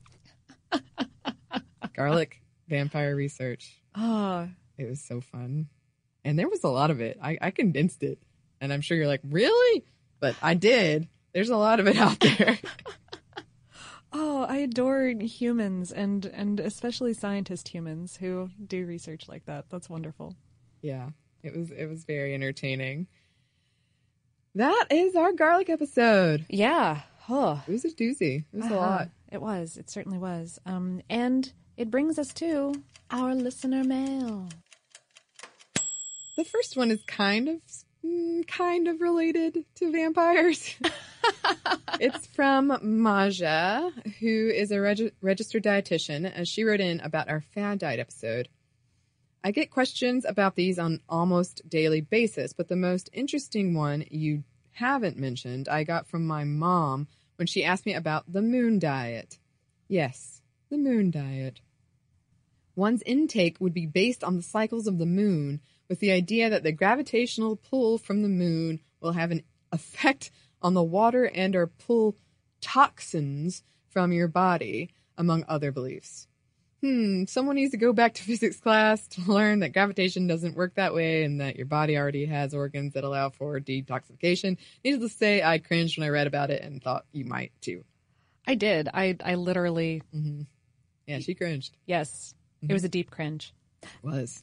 Garlic vampire research. Oh. It was so fun. And there was a lot of it. I, I condensed it. And I'm sure you're like, really? But I did. There's a lot of it out there. Oh, I adore humans and, and especially scientist humans who do research like that. That's wonderful. Yeah, it was it was very entertaining. That is our garlic episode. Yeah. Oh. It was a doozy. It was Uh-huh. a lot. It was. It certainly was. Um, and it brings us to our listener mail. The first one is kind of mm, kind of related to vampires. It's from Maja, who is a reg- registered dietitian, and she wrote in about our fad diet episode. I get questions about these on almost daily basis, but the most interesting one you haven't mentioned I got from my mom when she asked me about the moon diet. Yes, the moon diet. One's intake would be based on the cycles of the moon, with the idea that the gravitational pull from the moon will have an effect on the water and or pull toxins from your body, among other beliefs. Hmm, someone needs to go back to physics class to learn that gravitation doesn't work that way and that your body already has organs that allow for detoxification. Needless to say, I cringed when I read about it and thought you might too. I did. I, I literally... Mm-hmm. Yeah, she cringed. Yes. Mm-hmm. It was a deep cringe. It was.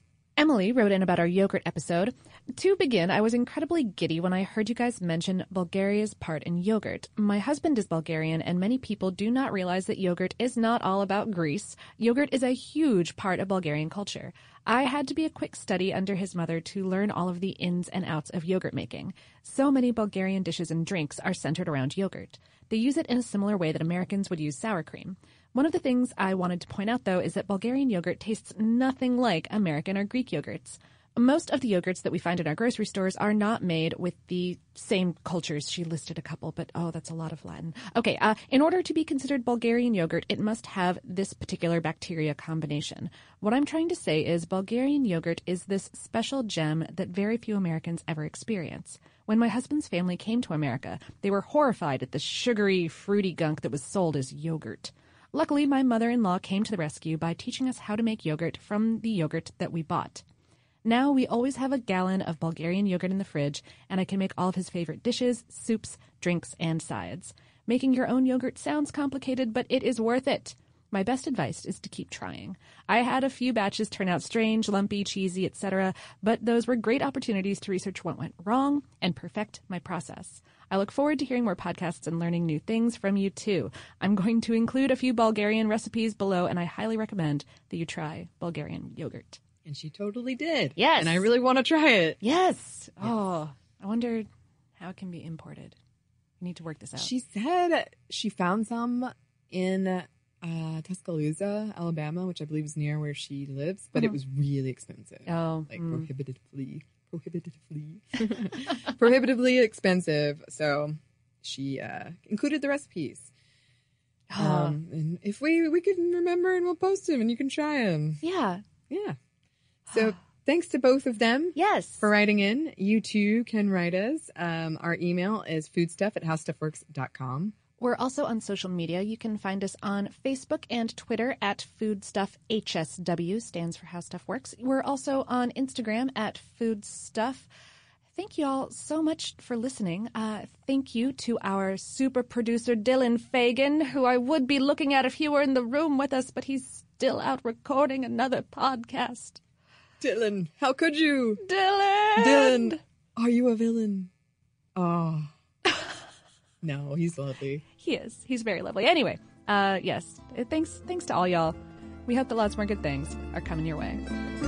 Emily wrote in about our yogurt episode. To begin, I was incredibly giddy when I heard you guys mention Bulgaria's part in yogurt. My husband is Bulgarian, and many people do not realize that yogurt is not all about Greece. Yogurt is a huge part of Bulgarian culture. I had to be a quick study under his mother to learn all of the ins and outs of yogurt making. So many Bulgarian dishes and drinks are centered around yogurt. They use it in a similar way that Americans would use sour cream. One of the things I wanted to point out, though, is that Bulgarian yogurt tastes nothing like American or Greek yogurts. Most of the yogurts that we find in our grocery stores are not made with the same cultures. She listed a couple, but oh, that's a lot of Latin. Okay, uh, in order to be considered Bulgarian yogurt, it must have this particular bacteria combination. What I'm trying to say is Bulgarian yogurt is this special gem that very few Americans ever experience. When my husband's family came to America, they were horrified at the sugary, fruity gunk that was sold as yogurt. Luckily, my mother-in-law came to the rescue by teaching us how to make yogurt from the yogurt that we bought. Now we always have a gallon of Bulgarian yogurt in the fridge, and I can make all of his favorite dishes, soups, drinks, and sides. Making your own yogurt sounds complicated, but it is worth it. My best advice is to keep trying. I had a few batches turn out strange, lumpy, cheesy, et cetera, but those were great opportunities to research what went wrong and perfect my process. I look forward to hearing more podcasts and learning new things from you, too. I'm going to include a few Bulgarian recipes below, and I highly recommend that you try Bulgarian yogurt. And she totally did. Yes. And I really want to try it. Yes. yes. Oh, I wonder how it can be imported. We need to work this out. She said she found some in uh, Tuscaloosa, Alabama, which I believe is near where she lives, but uh-huh. it was really expensive. Oh. Like mm. prohibitively, prohibitively, prohibitively expensive. So she uh, included the recipes. Oh. Um, and if we, we can remember and we'll post them and you can try them. Yeah. Yeah. So thanks to both of them. Yes. For writing in. You too can write us. Um, our email is foodstuff at howstuffworks dot com. We're also on social media. You can find us on Facebook and Twitter at foodstuffhsw, stands for How Stuff Works. We're also on Instagram at foodstuff. Thank you all so much for listening. Uh, thank you to our super producer, Dylan Fagan, who I would be looking at if he were in the room with us, but he's still out recording another podcast. Dylan, how could you? Dylan! Dylan, are you a villain? Oh. No, he's lovely. He is. He's very lovely. Anyway, uh, yes, thanks, thanks to all y'all. We hope that lots more good things are coming your way.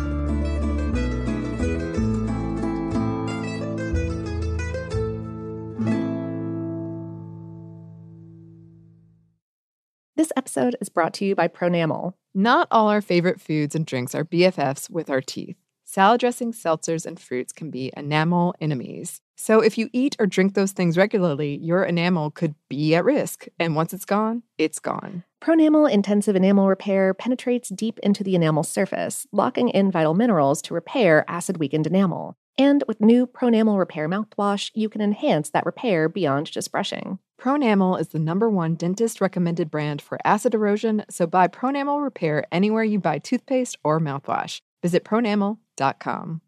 This episode is brought to you by Pronamel. Not all our favorite foods and drinks are B F Fs with our teeth. Salad dressings, seltzers, and fruits can be enamel enemies. So if you eat or drink those things regularly, your enamel could be at risk. And once it's gone, it's gone. Pronamel Intensive Enamel Repair penetrates deep into the enamel surface, locking in vital minerals to repair acid-weakened enamel. And with new Pronamel Repair mouthwash, you can enhance that repair beyond just brushing. Pronamel is the number one dentist-recommended brand for acid erosion, so buy Pronamel Repair anywhere you buy toothpaste or mouthwash. Visit pronamel dot com.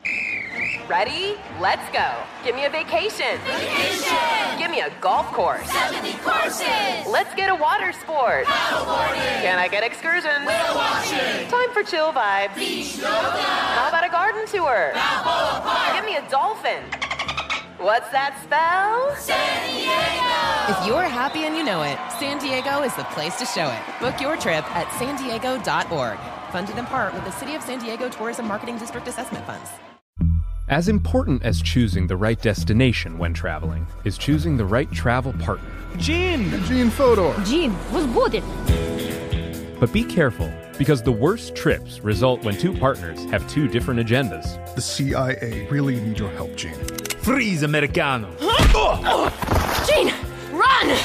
Ready? Let's go. Give me a vacation. Vacation! Give me a golf course. seventy courses! Let's get a water sport. Paddleboarding! Can I get excursions? Whale watching! Time for chill vibes. Beach yoga! How about a garden tour? Balboa Park! Give me a dolphin. What's that spell? San Diego! If you're happy and you know it, San Diego is the place to show it. Book your trip at san diego dot org. Funded in part with the City of San Diego Tourism Marketing District Assessment Funds. As important as choosing the right destination when traveling is choosing the right travel partner. Gene! Gene Fodor! Gene, was good. But be careful, because the worst trips result when two partners have two different agendas. The C I A really need your help, Gene. Freeze, Americano! Gene, run!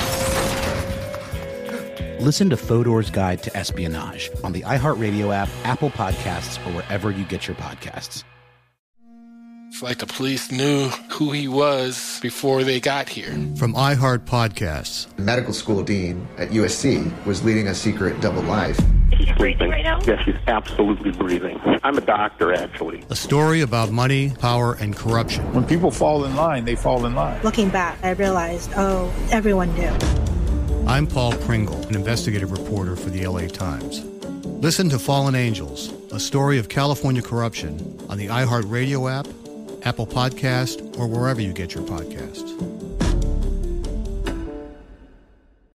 Listen to Fodor's Guide to Espionage on the iHeartRadio app, Apple Podcasts, or wherever you get your podcasts. It's like the police knew who he was before they got here. From iHeart Podcasts. The medical school dean at U S C was leading a secret double life. She's breathing right now? Yes, she's absolutely breathing. I'm a doctor, actually. A story about money, power, and corruption. When people fall in line, they fall in line. Looking back, I realized, oh, everyone knew. I'm Paul Pringle, an investigative reporter for the L A Times. Listen to Fallen Angels, a story of California corruption on the iHeartRadio app, Apple Podcast, or wherever you get your podcasts.